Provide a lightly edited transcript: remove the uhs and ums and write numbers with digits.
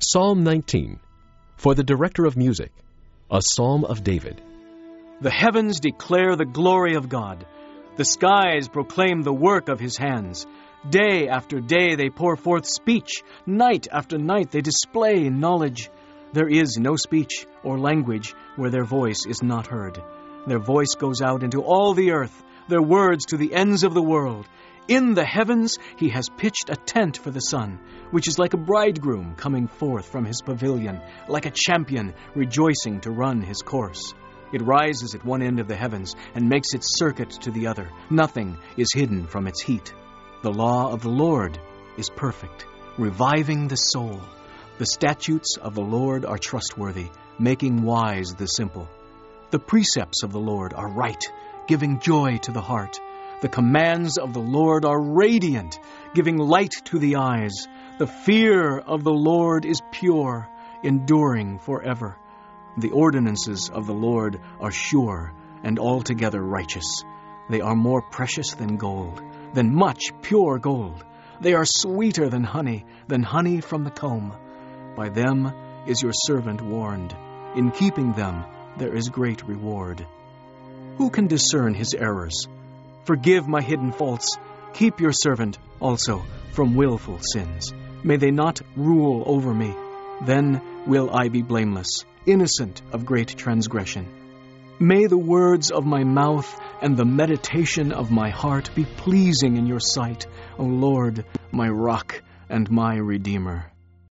Psalm 19, for the director of music, a psalm of David. The heavens declare the glory of God. The skies proclaim the work of his hands. Day after day they pour forth speech. Night after night they display knowledge. There is no speech or language where their voice is not heard. Their voice goes out into all the earth, their words to the ends of the world. In the heavens he has pitched a tent for the sun, which is like a bridegroom coming forth from his pavilion, like a champion rejoicing to run his course. It rises at one end of the heavens and makes its circuit to the other. Nothing is hidden from its heat. The law of the Lord is perfect, reviving the soul. The statutes of the Lord are trustworthy, making wise the simple. The precepts of the Lord are right, giving joy to the heart. The commands of the Lord are radiant, giving light to the eyes. The fear of the Lord is pure, enduring forever. The ordinances of the Lord are sure and altogether righteous. They are more precious than gold, than much pure gold. They are sweeter than honey from the comb. By them is your servant warned. In keeping them there is great reward. Who can discern his errors? Forgive my hidden faults. Keep your servant also from willful sins. May they not rule over me. Then will I be blameless, innocent of great transgression. May the words of my mouth and the meditation of my heart be pleasing in your sight, O Lord, my rock and my redeemer.